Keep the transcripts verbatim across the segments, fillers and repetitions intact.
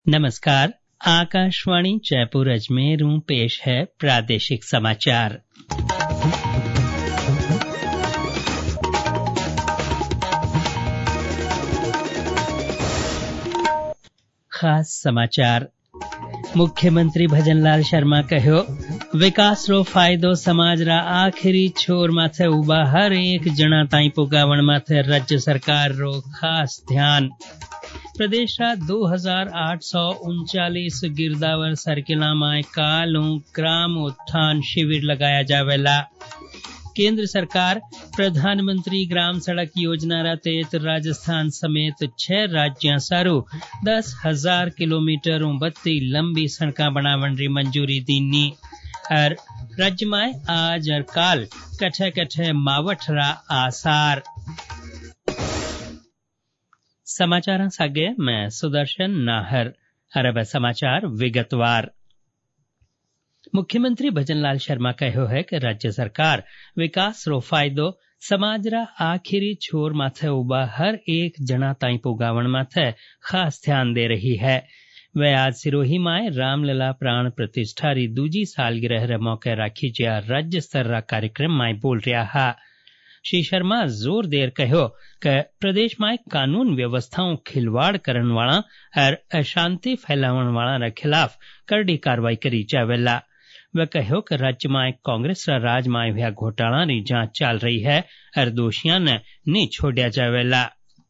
नमस्कार, आकाशवाणी जयपुर अजमेर पेश है प्रादेशिक समाचार। खास समाचार। मुख्यमंत्री भजनलाल शर्मा कहो, विकास रो फायदो समाज रा आखिरी छोर माथे उबा हर एक जना ताई पुगावण माथे राज्य सरकार रो खास ध्यान। प्रदेश रा दो हजार आठ सौ उनचालीस गिरदावर सर्किला माय कालू ग्राम उत्थान शिविर लगाया जावेला। केंद्र सरकार प्रधानमंत्री ग्राम सड़क योजना रा तहत राजस्थान समेत छह राज्यां सारू दस हजार किलोमीटर बत्ती लंबी सड़का बनावन री मंजूरी दीनी। और राज्य में आज और काल कठे कठे मावठ रा आसार। समाचार सागे मैं सुदर्शन नाहर। अरब समाचार विगतवार। मुख्यमंत्री भजनलाल शर्मा कहो है कि राज्य सरकार विकास रो फायदो समाज रा आखिरी छोर माथे उबा हर एक जना ताई पुगावण माथे खास ध्यान दे रही है। वे आज सिरोही माय रामलला प्राण प्रतिष्ठा री दूजी सालगिरह रे मौके राखी जिया राज्य स्तर रा कार्यक्रम माय बोल रहा हा। श्री शर्मा जोर देर कहो कि प्रदेश में कानून व्यवस्थाओं खिलवाड़ करन वाला और अशांति फैलावन वाला रे खिलाफ कड़ी कार्रवाई करी जावेला। वे कहो कि राज्य में कांग्रेस रा राज में हुआ घोटाला री जांच चल रही है और दोषियों ने नहीं छोड़ा जावेला।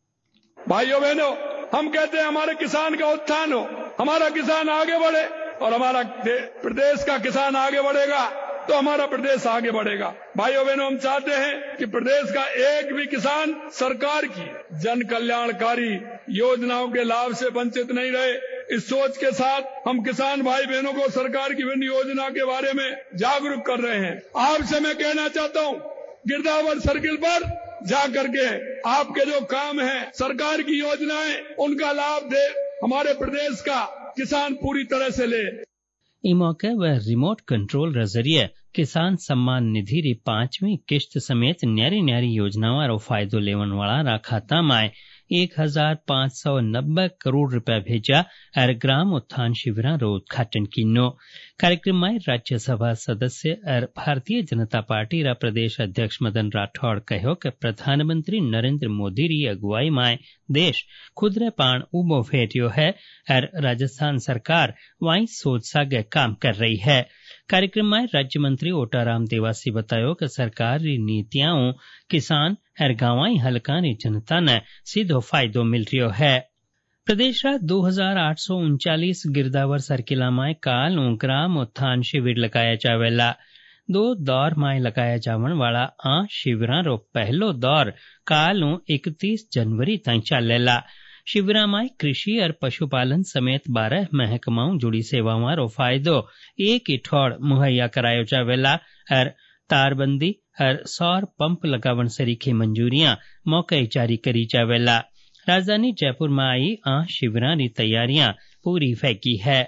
भाइयों बहनों, हम कहते हैं हमारे किसान का उत्थान हो, हमारा किसान आगे बढ़े और हमारा प्रदेश का किसान आगे बढ़ेगा तो हमारा प्रदेश आगे बढ़ेगा। भाइयों बहनों, हम चाहते हैं कि प्रदेश का एक भी किसान सरकार की जन कल्याणकारी योजनाओं के लाभ से वंचित नहीं रहे। इस सोच के साथ हम किसान भाई बहनों को सरकार की विभिन्न योजना के बारे में जागरूक कर रहे हैं। आपसे मैं कहना चाहता हूं, गिरदावर सर्किल पर जा करके आपके जो काम है, सरकार की योजनाएं, उनका लाभ दे, हमारे प्रदेश का किसान पूरी तरह से ले। ई मौके वह रिमोट कंट्रोल रे जरिए किसान सम्मान निधि री पांचवी किश्त समेत न्यारी न्यारी योजनाओं रो फायदो लेवन वाला रा खाता माय एक हजार पांच सौ नब्बे करोड़ रुपया भेजा और ग्राम उत्थान शिविरा रो उद्घाटन किनो। कार्यक्रम में राज्यसभा सदस्य और भारतीय जनता पार्टी रा प्रदेश अध्यक्ष मदन राठौड़ कहो कि प्रधानमंत्री नरेंद्र मोदी री अगुवाई में देश खुदरे पान उबो फेटियो है और राजस्थान सरकार वाई सोच सागे काम कर रही है। कार्यक्रम में राज्य मंत्री ओटाराम देवासी बतायो कि सरकार री नीतियां किसान और गांवाई हलका री जनता ने सीधो फायदो मिल रियो है। प्रदेश रा दो हजार आठ सौ उनचालीस गिरदावर सर्किला माय काल ग्राम उत्थान शिविर लगाया जावेला। दो दौर माय लगाया जावन वाला आ शिविरा रो पहलो दौर काल इकतीस जनवरी तक चलेला। शिविरा में कृषि और पशुपालन समेत बारह महकमाओं जुड़ी सेवाओं रो फायदो एक ही ठोड़ मुहैया करायो जावेला और तारबंदी और सौर पंप लगावन सरीखी मंजूरियां मौके जारी करी जावेला। राजधानी जयपुर में आई आ शिविरा री तैयारियां पूरी फैकी है।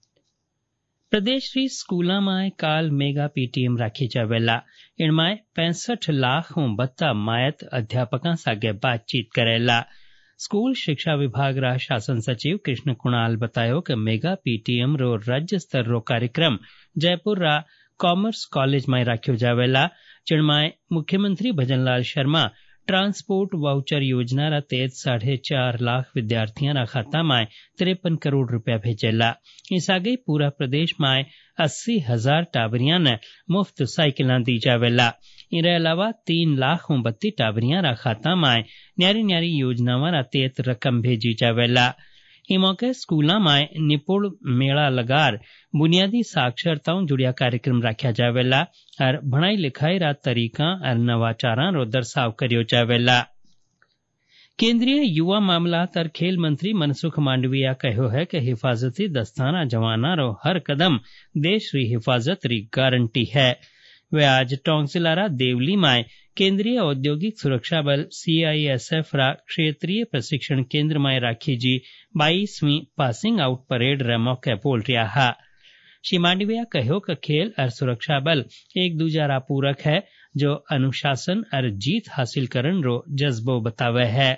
प्रदेश री स्कूला में काल मेगा पीटीएम राखी जावेला। इनमें पैंसठ लाख बत्ता मायत अध्यापकों सागे बातचीत करेला। स्कूल शिक्षा विभाग रा शासन सचिव कृष्ण कुणाल बतायो कि मेगा पीटीएम रो राज्य स्तर रो कार्यक्रम जयपुर रा कॉमर्स कॉलेज में राख्यो जावेला, जिनमें मुख्यमंत्री भजनलाल शर्मा ट्रांसपोर्ट वाउचर योजना रा तहत साढ़े चार लाख विद्यार्थियों रा खाता में तिरपन करोड़ रुपया भेजेला। इस आगे पूरा प्रदेश में अस्सी हजार टाबरियां ने मुफ्त साइकिल दी जावेला। इनके अलावा तीन लाख बत्ती टाबरियां रा खाता में न्यारी न्यारी योजनाओं रा तहत रकम भेजी जावेला। ई मौके स्कूलों में निपुण मेला लगार बुनियादी साक्षरताओं जुड़िया कार्यक्रम रखा जावेला और भणाई लिखाई रा तरीका और नवाचारा रो दर्शाव करियो जावेला। केंद्रीय युवा मामलात और खेल मंत्री मनसुख मांडविया कहो है कि हिफाजती दस्ताना जवाना रो हर कदम देश री हिफाजत री गारंटी है। वे आज टोंक जिला रा देवली में केंद्रीय औद्योगिक सुरक्षा बल सीआईएसएफ रा क्षेत्रीय प्रशिक्षण केंद्र में राखी जी बाईसवीं पासिंग आउट परेड रे मौके बोल रहा हा। श्री मांडविया कहो कि खेल और सुरक्षा बल एक दूजा रा पूरक है, जो अनुशासन और जीत हासिल करन रो जज्बो बतावे है।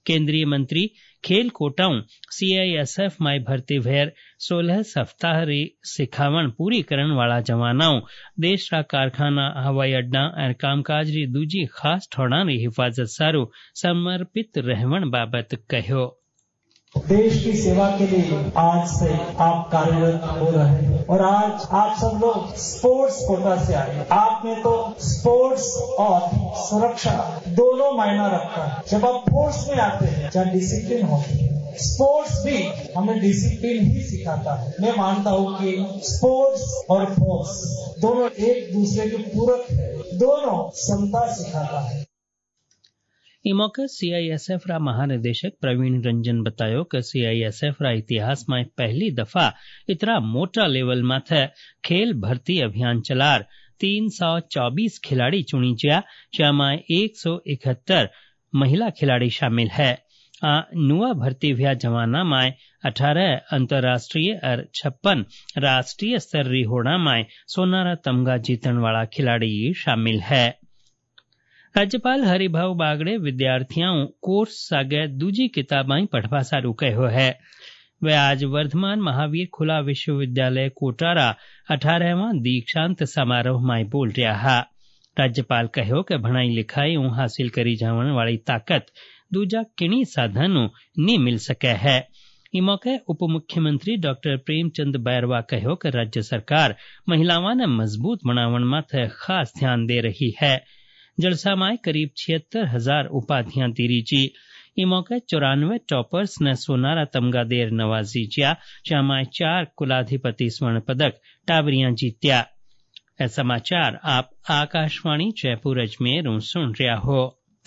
केंद्रीय मंत्री खेल कोटाऊं सीआईएसएफ माई भर्ती भेर सोलह सप्ताह री सिखावण पूरी करण वाला जवानाओं देश रा कारखाना हवाई अड्डा और कामकाज री दूजी खास ठोड़ा री हिफाजत सारू समर्पित रहवण बाबत कहो। देश की सेवा के लिए आज से आप कार्यरत हो रहे हैं और आज आप सब लोग स्पोर्ट्स कोटा से आए। आप में तो स्पोर्ट्स और सुरक्षा दोनों मायना रखता है। जब आप फोर्स में आते हैं जहाँ डिसिप्लिन होती है, स्पोर्ट्स भी हमें डिसिप्लिन ही सिखाता है। मैं मानता हूँ कि स्पोर्ट्स और फोर्स दोनों एक दूसरे के पूरक है, दोनों समता सिखाता है। ई मौके सीआईएसएफ रा महानिदेशक प्रवीण रंजन बतायो कि सीआईएसएफ रा इतिहास में पहली दफा इतना मोटा लेवल माथे खेल भर्ती अभियान चलार तीन सौ चौबीस खिलाड़ी चुनी जिया, जहाँ एक सौ इकहत्तर महिला खिलाड़ी शामिल है। आ नुआ भर्ती भया जवाना में अठारह अंतर्राष्ट्रीय और छप्पन राष्ट्रीय स्तर री होड़ा में सोनारा तमगा जीतन वाला खिलाड़ी शामिल है। राज्यपाल हरिभाऊ बागड़े विद्यार्थियों कोर्स सागे दूजी किताबाई पढ़वा सारू कहो है। वे आज वर्धमान महावीर खुला विश्वविद्यालय कोटारा अठारहवां दीक्षांत समारोह में बोल रहा हा। राज्यपाल कहो कि भणाई लिखाई हासिल करी जावन वाली ताकत दूजा किणी साधनों नी मिल सके है। ई मौके उप मुख्यमंत्री डॉक्टर प्रेमचंद बैरवा कहो कि राज्य सरकार महिलाओं ने मजबूत बनावन माथे खास ध्यान दे रही है। जलसा में करीब छिहत्तर हजार उपाधियां दीरी जी। ई मौके चौरानवे टॉपर्स ने सोनारा तमगा देर नवाजी जिया, जहाँ चार कुलाधिपति स्वर्ण पदक टावरियां जीत्या। ए समाचार आप आकाशवाणी जयपुर अजमेर सुन रहा हो।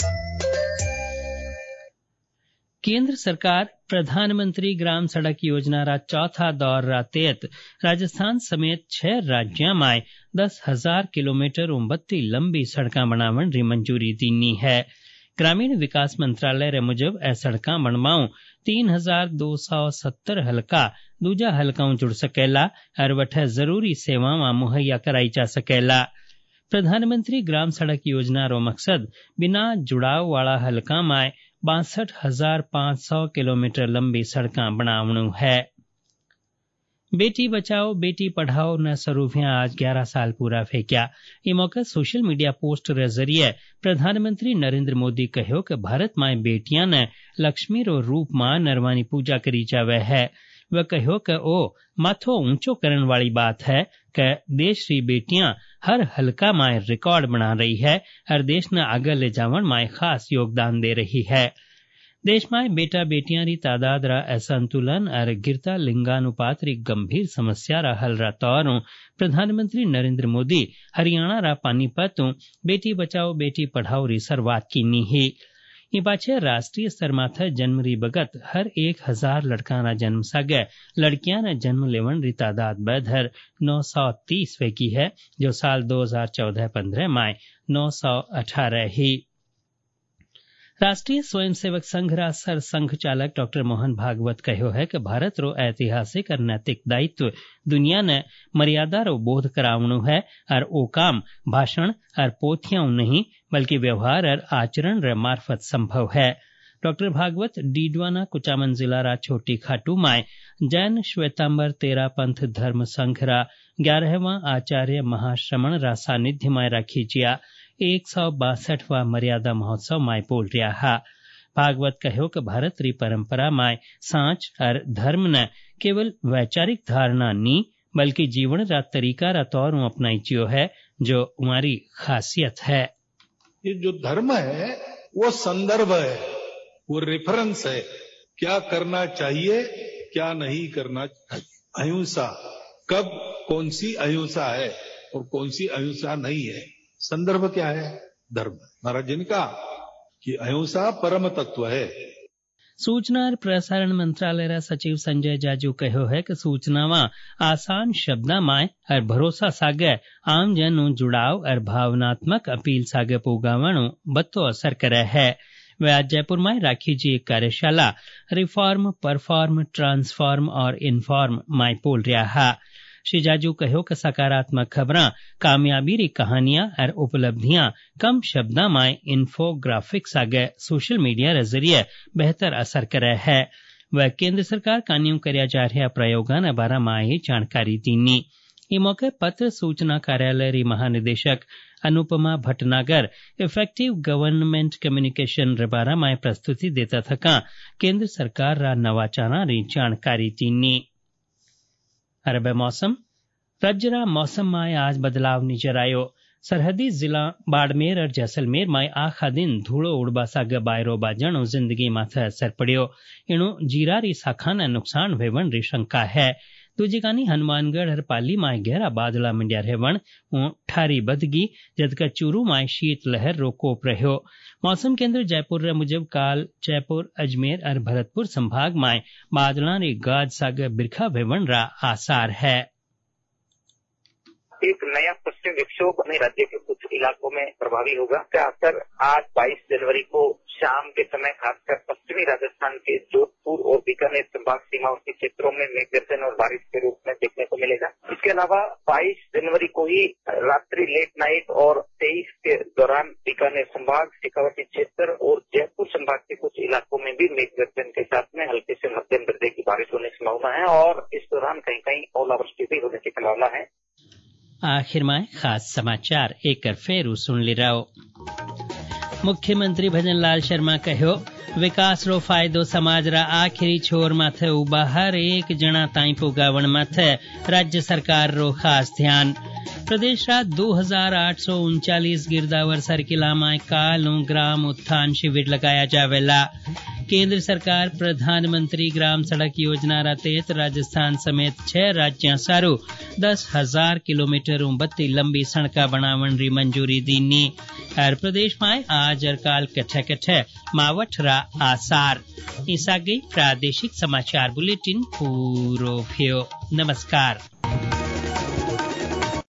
केंद्र सरकार प्रधानमंत्री ग्राम सड़क योजना रा चौथा दौर रा तहत राजस्थान समेत छह राज्यों में दस हजार किलोमीटर उम्बत्ती लंबी सड़का बनावन री मंजूरी दीनी है। ग्रामीण विकास मंत्रालय रे मुजब ए सड़का बनवाऊ तीन हजार दो सौ सत्तर हल्का दूजा हल्काओं जुड़ सकेला और वठे जरूरी सेवावां मुहैया कराई जा सकेला। प्रधानमंत्री ग्राम सड़क योजना रो मकसद बिना जुड़ाव वाला हल्का में बासठ हजार पांच सौ किलोमीटर लंबी सड़का बनावणु है। बेटी बचाओ बेटी पढ़ाओ न स्वरूपिया आज ग्यारह साल पूरा फेंक्या। ये मौके सोशल मीडिया पोस्ट रे जरिए प्रधानमंत्री नरेंद्र मोदी कहो कि भारत में बेटियां ने लक्ष्मी रो रूप में नरवानी पूजा करी जावे है। वह कहो कि ओ माथो ऊंचो करन वाली बात है कि देश री बेटियां हर हल्का में रिकॉर्ड बना रही है और देश ने आगे ले जावन में खास योगदान दे रही है। देश में बेटा बेटियां री तादाद रा असंतुलन और गिरता लिंगानुपात री गंभीर समस्या रा हल रा तौर प्रधानमंत्री नरेंद्र मोदी हरियाणा रा पानीपत बेटी बचाओ बेटी पढ़ाओ री शुरुआत कीनी ही। ई पाछे राष्ट्रीय स्तर माथे जन्म री बगत हर एक हजार लड़का ना जन्म सागे लड़कियां ने जन्म लेवन री तादाद बढ़कर नौ सौ तीस की है, जो साल दो हजार चौदह पंद्रह में नौ सौ अठारह ही। राष्ट्रीय स्वयंसेवक संघ रा सर संघ चालक डॉक्टर मोहन भागवत कहो है कि भारत रो ऐतिहासिक और नैतिक दायित्व दुनिया ने मर्यादा रो बोध करावणु है और ओ काम भाषण और पोथियां नहीं बल्कि व्यवहार और आचरण रे मार्फत संभव है। डॉक्टर भागवत डीडवाना कुचामन जिला रा छोटी खाटू में जैन श्वेतांबर तेरा पंथ धर्म संघ रा ग्यारहवां आचार्य महाश्रमण रा सानिध्य में राखी जिया एक सौ बासठवा मर्यादा महोत्सव में बोल रहा है। भागवत कहो कि भारत री परंपरा में सांच और धर्म न केवल वैचारिक धारणा नी बल्कि जीवन रा तरीका रा तौर अपनाई जियो है, जो हमारी खासियत है। ये जो धर्म है वो संदर्भ है, वो रेफरेंस है, क्या करना चाहिए क्या नहीं करना चाहिए। अहिंसा कब कौन सी अहिंसा है और कौन सी अहिंसा नहीं है, संदर्भ क्या है? धर्म। महाराज जी ने कहा कि अहिंसा परम तत्व है। सूचना और प्रसारण मंत्रालय रा सचिव संजय जाजू कहो है कि सूचनावा आसान शब्दा में और भरोसा सागे आम जन जुड़ाव और भावनात्मक अपील सागे पोगावणु बत्तो असर करे है। वे आज जयपुर में राखी जी एक कार्यशाला रिफॉर्म परफॉर्म ट्रांसफॉर्म और इनफॉर्म में बोल रहा है। श्री जाजू कहो कि सकारात्मक खबरां कामयाबी री कहानियां और उपलब्धियां कम शब्दां में इन्फोग्राफिक्स आगे सोशल मीडिया रे जरिए बेहतर असर करे है। वह केंद्र सरकार कानियों करया जा रहा प्रयोगां ने बारे में जानकारी दीनी। इस मौके पत्र सूचना कार्यालय री महानिदेशक Anupama Bhatnagar effective government communication रे बारे में प्रस्तुति देता थका केंद्र सरकार रा नवाचारा री जानकारी दीनी। अरब मौसम राज्य रा मौसम में आज बदलाव नजर आयो। सरहदी जिला बाड़मेर और जैसलमेर में आखा दिन धूड़ो उड़बा साग बायरो बाजणो जिंदगी माथे असर पड़ियो। इणु जीरा री शाखा ने नुकसान वेवण री शंका है। दूजी कानी हनुमानगढ़ और पाली में गहरा बादला मंड्या रहवण ठारी बदगी जदका चूरू में शीत लहर रो कोप रह्यो। मौसम केंद्र जयपुर रे मुजब काल जयपुर अजमेर और भरतपुर संभाग में बादला री गाज साग बिरखा वेवण रा आसार है। एक नया पश्चिम विक्षोभ अपने राज्य के कुछ इलाकों में प्रभावी होगा। इसका असर आज बाईस जनवरी को शाम के समय खासकर पश्चिमी राजस्थान के जोधपुर और बीकानेर संभाग सीमावर्ती क्षेत्रों में मेघ गर्जन और बारिश के रूप में देखने को मिलेगा। इसके अलावा बाईस जनवरी को ही रात्रि लेट नाइट और तेईस के दौरान बीकानेर संभाग, शेखावाटी क्षेत्र और जयपुर संभाग के कुछ इलाकों में भी मेघ गर्जन के साथ में हल्के से मध्यम दर्जे की बारिश होने की संभावना है और इस दौरान कहीं कहीं ओलावृष्टि भी होने की संभावना है। आखिर में खास समाचार एक फेरू सुन ली रहो। मुख्यमंत्री भजन लाल शर्मा कहो विकास रो फायदो समाज रा आखिरी छोर माथे उबा हर एक जना ताई पुगावण माथे राज्य सरकार रो खास ध्यान। प्रदेश रा दो हजार आठ सौ उनचालीस गिरदावर सर्किला में काल ग्राम उत्थान शिविर लगाया जावेला। केंद्र सरकार प्रधानमंत्री ग्राम सड़क योजना रा तहत राजस्थान समेत छह राज्यों सारू दस हजार किलोमीटर बत्ती लंबी सड़का बनावन री मंजूरी दीनी। और प्रदेश में आज और काल कट्ठे कट्ठे मावठ रा आसार। ईसा गई प्रादेशिक समाचार बुलेटिन पूरो भ्यो। नमस्कार।